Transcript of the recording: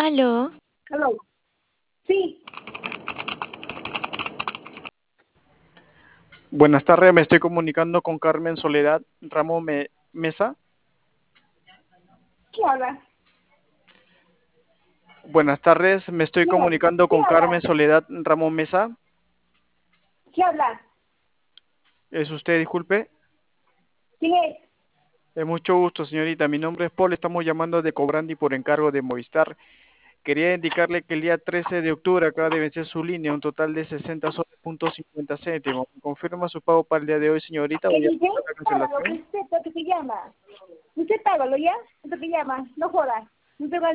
Aló, Hello. Sí, Buenas tardes, me estoy comunicando con Carmen Soledad Ramos Mesa. ¿qué habla? Buenas tardes, me estoy ¿Quién es? comunicando ¿Qué con habla? Carmen Soledad Ramos Mesa. ¿Qué habla? ¿Es usted, disculpe? ¿Quién es? Mucho gusto, señorita. Mi nombre es Paul, estamos llamando de Cobrandi por encargo de Movistar. Quería indicarle que el día 13 de octubre acaba de vencer su línea, un total de 60 soles punto 50 céntimos. ¿Confirma su pago para el día de hoy, señorita, o ¿Qué ya dice? está la Págalo, cancelación? usted lo que se llama. Usted págalo, ¿ya? Lo que llama, no jodas. No te va